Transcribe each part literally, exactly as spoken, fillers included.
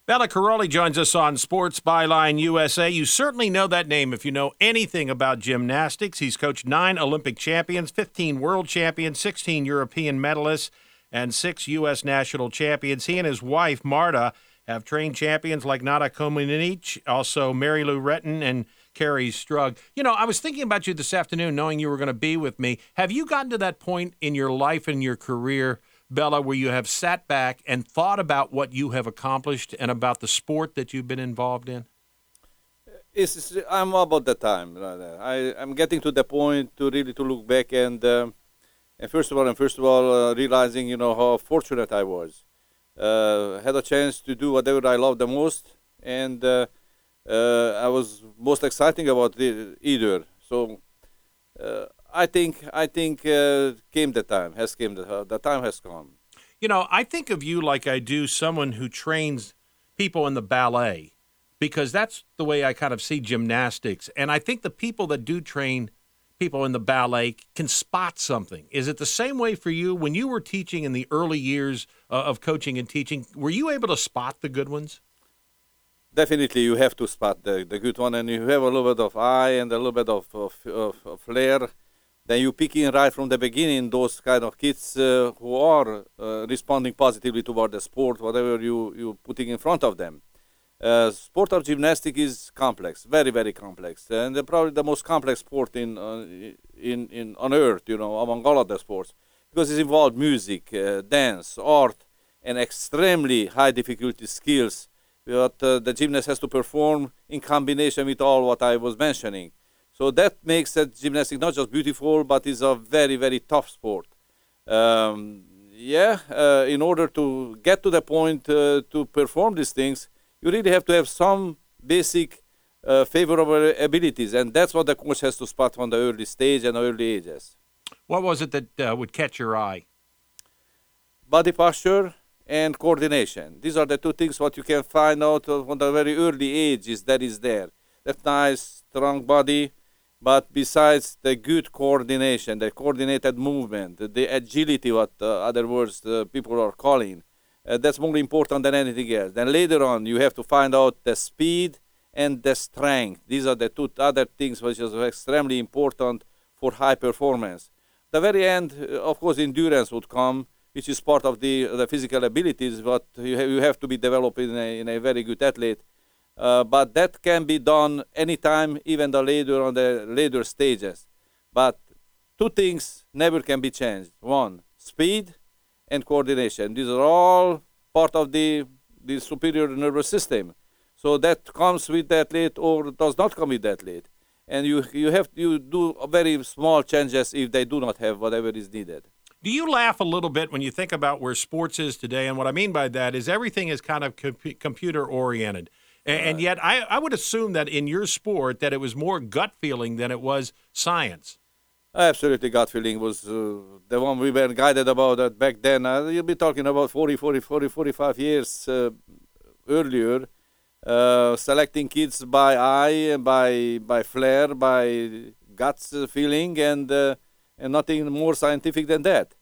Bela Karolyi joins us on Sports Byline U S A. You certainly know that name if you know anything about gymnastics. He's coached nine Olympic champions, fifteen world champions, sixteen European medalists, and six U S national champions. He and his wife, Marta, have trained champions like Nada Comaneci, also Mary Lou Retton, and Carrie Strug. You know, I was thinking about you this afternoon, knowing you were going to be with me. Have you gotten to that point in your life and your career, Bela, where you have sat back and thought about what you have accomplished and about the sport that you've been involved in? It's, it's- I'm about the time. rather. I, I'm getting to the point to really to look back and, um, and first of all, and first of all, uh, realizing you know how fortunate I was. Uh, had a chance to do whatever I love the most, and uh, uh, I was most exciting about it either. So uh, I think I think uh, came the time has came the, the time has come. You know, I think of you like I do someone who trains people in the ballet, because that's the way I kind of see gymnastics. And I think the people that do train people in the ballet can spot something. Is it the same way for you? When you were teaching in the early years uh, of coaching and teaching, were you able to spot the good ones? Definitely, you have to spot the, the good one, and you have a little bit of eye and a little bit of, of, of, of flair. Then you pick in right from the beginning those kind of kids uh, who are uh, responding positively toward the sport, whatever you you putting in front of them. Uh, sport of gymnastics is complex, very very complex, and the, probably the most complex sport in uh, in in on earth. You know, among all other sports, because it involves music, uh, dance, art, and extremely high difficulty skills that uh, the gymnast has to perform in combination with all what I was mentioning. So that makes that gymnastics not just beautiful, but is a very, very tough sport. Um, yeah, uh, in order to get to the point uh, to perform these things, you really have to have some basic uh, favorable abilities, and that's what the coach has to spot from the early stage and early ages. What was it that uh, would catch your eye? Body posture and coordination. These are the two things what you can find out uh, from the very early ages that is there. That nice, strong body, but besides the good coordination, the coordinated movement, the, the agility, what uh, other words uh, people are calling, uh, that's more important than anything else. Then later on, you have to find out the speed and the strength. These are the two other things which is extremely important for high performance. The very end, uh, of course, endurance would come, which is part of the the physical abilities, but you have, you have to be developed in a, in a very good athlete. Uh, but that can be done anytime, even the later on the later stages. But two things never can be changed. One, speed and coordination. These are all part of the the superior nervous system. So that comes with the athlete or does not come with the athlete. And you you have you do very small changes if they do not have whatever is needed. Do you laugh a little bit when you think about where sports is today? And what I mean by that is everything is kind of compu- computer oriented. And, and yet I, I would assume that in your sport that it was more gut feeling than it was science. Absolutely, gut feeling was uh, the one we were guided about that back then. Uh, you'll be talking about forty, forty, forty, forty-five years uh, earlier, uh, selecting kids by eye, by by flair, by guts feeling, and uh, and nothing more scientific than that.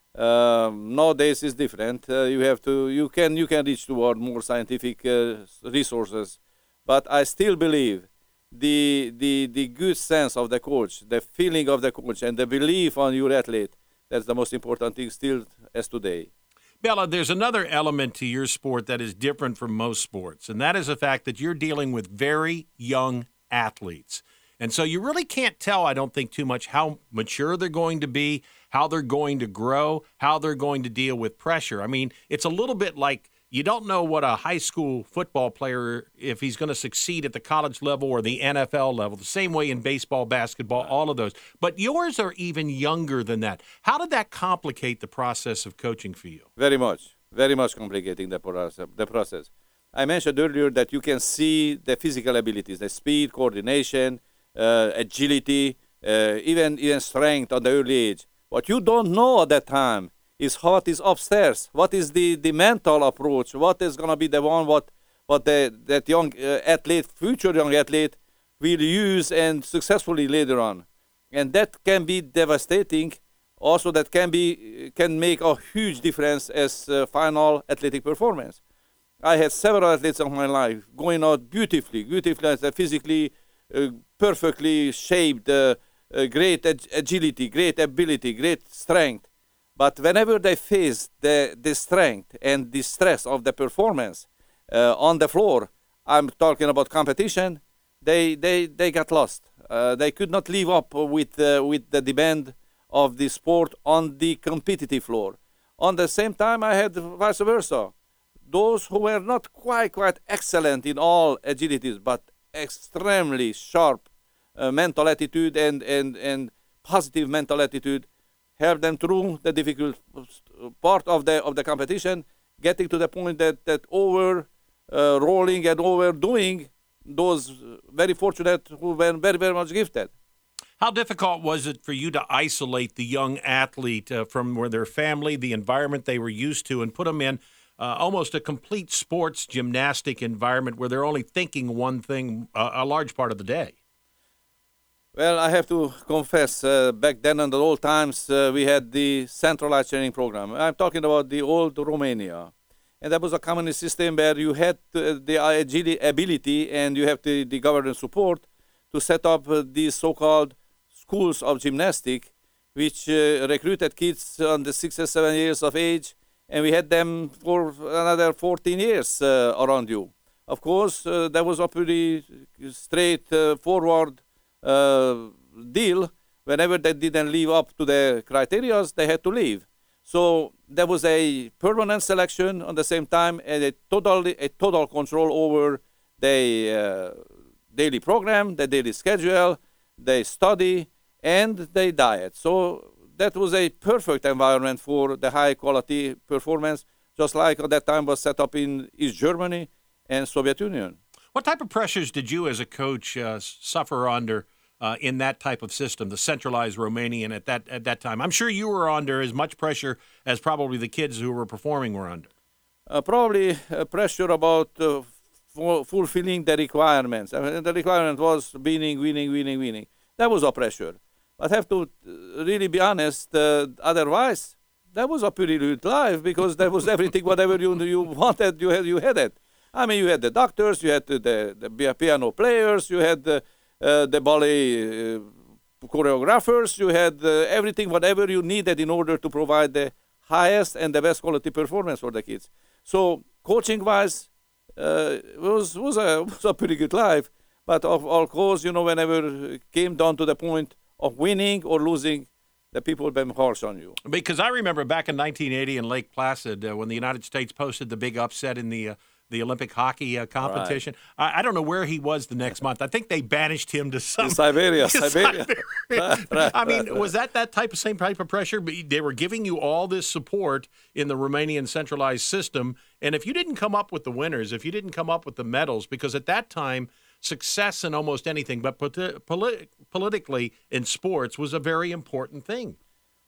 Um, nowadays is different. Uh, you have to, you can, you can reach toward more scientific uh, resources, but I still believe the the the good sense of the coach, the feeling of the coach, and the belief on your athlete. That's the most important thing still as today. Bela, there's another element to your sport that is different from most sports, and that is the fact that you're dealing with very young athletes. And so you really can't tell, I don't think, too much how mature they're going to be, how they're going to grow, how they're going to deal with pressure. I mean, it's a little bit like you don't know what a high school football player, if he's going to succeed at the college level or the N F L level, the same way in baseball, basketball, all of those. But yours are even younger than that. How did that complicate the process of coaching for you? Very much, very much complicating the process. The process. I mentioned earlier that you can see the physical abilities, the speed, coordination, uh, agility, uh, even even strength at the early age. What you don't know at that time is what is upstairs. What is the, the mental approach? What is going to be the one what what the, that young uh, athlete, future young athlete, will use and successfully later on, and that can be devastating. Also, that can be can make a huge difference as uh, final athletic performance. I had several athletes of my life going out beautifully, beautifully, uh, physically, uh, perfectly shaped, uh, uh, great ag- agility, great ability, great strength. But whenever they face the, the strength and the stress of the performance uh, on the floor, I'm talking about competition, they, they, they got lost. Uh, they could not live up with, uh, with the demand of the sport on the competitive floor. On the same time, I had vice versa. Those who were not quite, quite excellent in all agilities, but extremely sharp uh, mental attitude and, and, and positive mental attitude, help them through the difficult part of the of the competition, getting to the point that that over uh, rolling and overdoing those very fortunate who were very very much gifted. How difficult was it for you to isolate the young athlete uh, from where their family, the environment they were used to, and put them in uh, almost a complete sports gymnastic environment where they're only thinking one thing uh, a large part of the day? Well, I have to confess, uh, back then in the old times, uh, we had the centralized training program. I'm talking about the old Romania. And that was a communist system where you had uh, the agili- ability and you have the, the government support to set up uh, these so-called schools of gymnastic, which uh, recruited kids under six or seven years of age, and we had them for another fourteen years uh, around you. Of course, uh, that was a pretty straightforward uh, deal. Whenever they didn't live up to the criteria, they had to leave. So there was a permanent selection on the same time and a total, a total control over the uh, daily program, the daily schedule, their study, and their diet. So that was a perfect environment for the high quality performance, just like at that time was set up in East Germany and Soviet Union. What type of pressures did you as a coach uh, suffer under uh, in that type of system, the centralized Romanian at that at that time? I'm sure you were under as much pressure as probably the kids who were performing were under. Uh, probably uh, pressure about uh, f- fulfilling the requirements. I mean, the requirement was winning, winning, winning, winning. That was a pressure. But I have to uh, really be honest, uh, otherwise, that was a pretty good life because there was everything, whatever you you wanted, you had, you had it. I mean, you had the doctors, you had the, the, the piano players, you had the, uh, the ballet uh, choreographers, you had uh, everything, whatever you needed in order to provide the highest and the best quality performance for the kids. So coaching-wise, uh, was was a was a pretty good life. But of all course, you know, whenever it came down to the point of winning or losing, the people been harsh on you. Because I remember back in nineteen eighty in Lake Placid uh, when the United States posted the big upset in the uh, the Olympic hockey uh, competition. Right. I, I don't know where he was the next month. I think they banished him to some in Siberia. Siberia. Siberia. right, I mean, right, right. was that that type of same type of pressure? They were giving you all this support in the Romanian centralized system, and if you didn't come up with the winners, if you didn't come up with the medals, because at that time, success in almost anything, but politi- politically in sports, was a very important thing.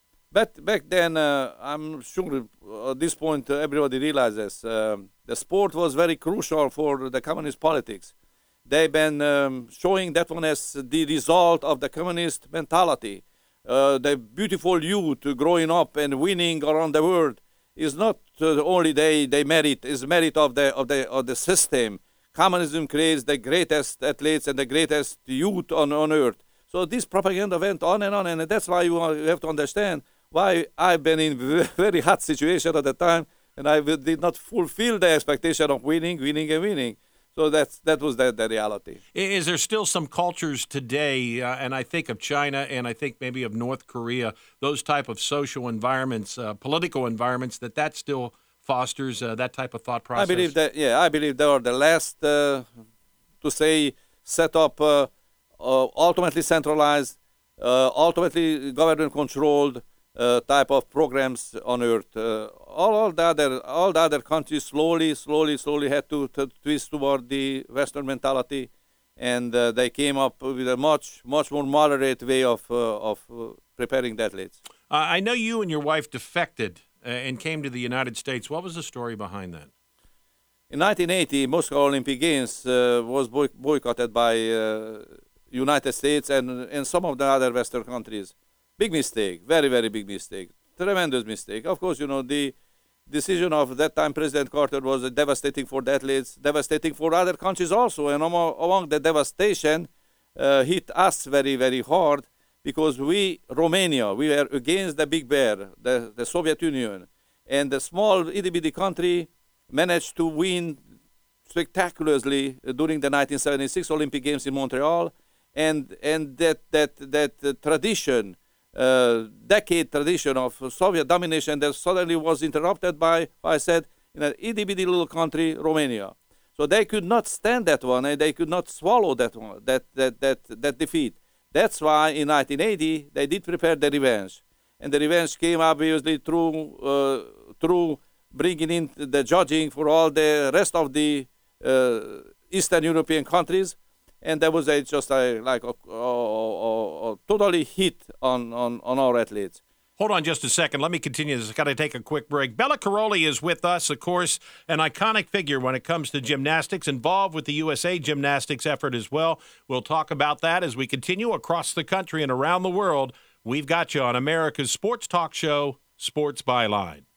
But back then, uh, I'm sure at this point uh, everybody realizes uh, the sport was very crucial for the communist politics. They've been um, showing that one as the result of the communist mentality. Uh, the beautiful youth growing up and winning around the world is not uh, only they, they merit, is merit of the of the of the system. Communism creates the greatest athletes and the greatest youth on, on earth. So this propaganda went on and on, and that's why you have to understand why I've been in very hot situation at the time, and I did not fulfill the expectation of winning, winning, and winning. So that's that was the, the reality. Is there still some cultures today, uh, and I think of China, and I think maybe of North Korea, those type of social environments, uh, political environments, that that still fosters uh, that type of thought process? I believe that, yeah, I believe they are the last, uh, to say, set up, uh, uh, ultimately centralized, uh, ultimately government-controlled uh, type of programs on Earth. Uh, all, all the other, all the other countries slowly, slowly, slowly had to, to twist toward the Western mentality, and uh, they came up with a much, much more moderate way of uh, of uh, preparing the athletes. Uh, I know you and your wife defected uh, and came to the United States. What was the story behind that? In nineteen eighty, Moscow Olympic Games uh, was boy- boycotted by uh, United States and and some of the other Western countries. Big mistake, very very big mistake, tremendous mistake. Of course, you know the decision of that time President Carter was uh, devastating for the athletes, devastating for other countries also. And among, among the devastation uh, hit us very, very hard because we, Romania, we were against the big bear, the, the Soviet Union. And the small itty-bitty country managed to win spectacularly during the nineteen seventy-six Olympic Games in Montreal. And, and that, that, that uh, tradition, uh, decade tradition of Soviet domination that suddenly was interrupted by, I said, in an itty-bitty little country, Romania. So they could not stand that one, and they could not swallow that one, that, that, that, that defeat. That's why in nineteen eighty, they did prepare the revenge. And the revenge came obviously through, uh, through bringing in the judging for all the rest of the uh, Eastern European countries. And that was a, just a, like a, a, a, a totally hit on, on, on our athletes. Hold on just a second. Let me continue this. I've got to take a quick break. Bela Karolyi is with us, of course, an iconic figure when it comes to gymnastics, involved with the U S A gymnastics effort as well. We'll talk about that as we continue across the country and around the world. We've got you on America's sports talk show, Sports Byline.